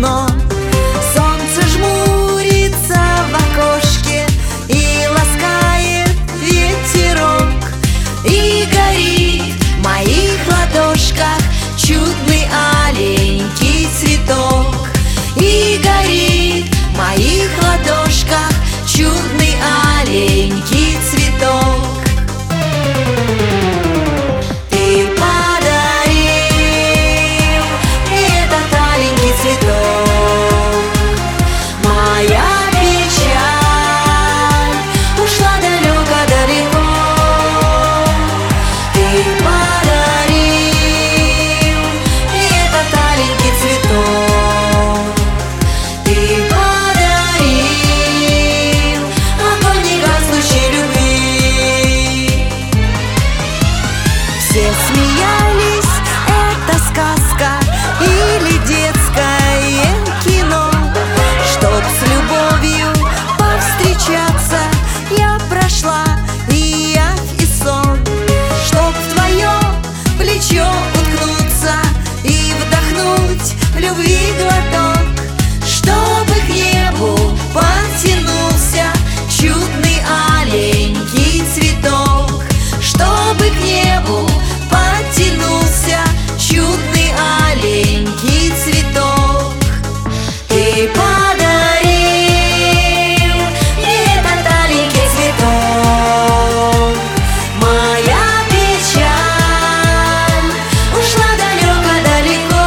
кино. Солнце жмурится в окошке и ласкает ветерок, и горит в моих ладошках чудный аленький цветок. И горит в моих ладошках чудный аленький цветок. Ты подарил этот аленький цветок. Моя печаль ушла далеко-далеко. Ты подарил этот аленький цветок. Ты подарил огонь негаснущей любви. Все смеялись, это сказка или детское кино. Чтоб с любовью повстречаться, я прошла и явь, и сон. Чтоб в твое плечо уткнуться и вдохнуть в любви глоток. Чтобы к небу потянулся чудный аленький цветок. Чтобы к небу потянулся чудный аленький цветок. Ты подарил этот аленький цветок. Моя печаль ушла далеко-далеко.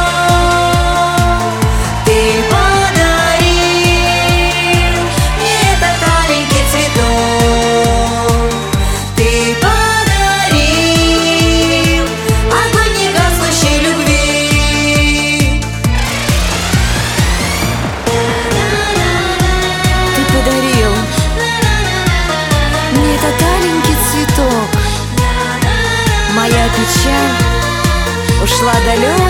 Ты подарил этот аленький цветок. Ты подарил огонь негаснущей любви. Ты подарил мне этот аленький цветок. Моя печаль ушла далеко.